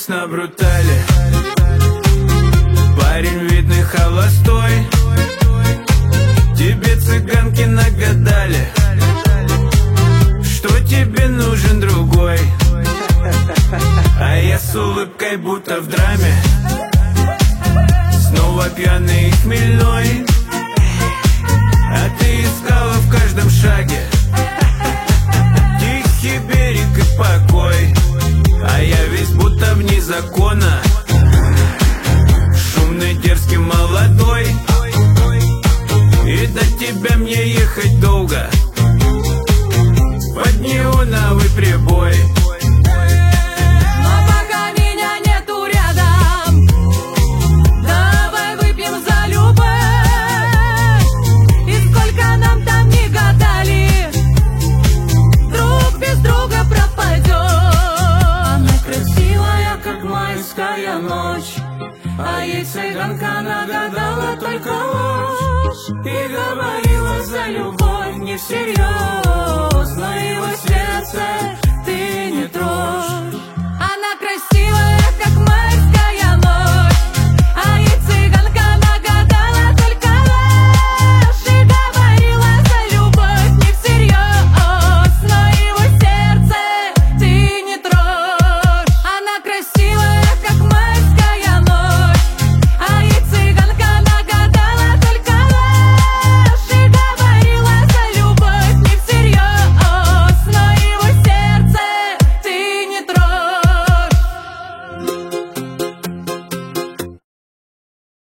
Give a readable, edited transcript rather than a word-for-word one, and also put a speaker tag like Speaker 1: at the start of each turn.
Speaker 1: здесь на брутале. Парень видный холостой, тебе цыганки нагадали, что тебе нужен другой. А я с улыбкой будто в драме, снова пьяный и хмельной. А ты искала в каждом шаге тихий берег и покой. А я весь будто вне закона, шумный, дерзкий, молодой. И до тебя мне ехать долго, под неоновый прибой.
Speaker 2: Ночь, а ей цыганка нагадала только ложь и говорила за любовь не всерьез, но его сердце ты не трожь.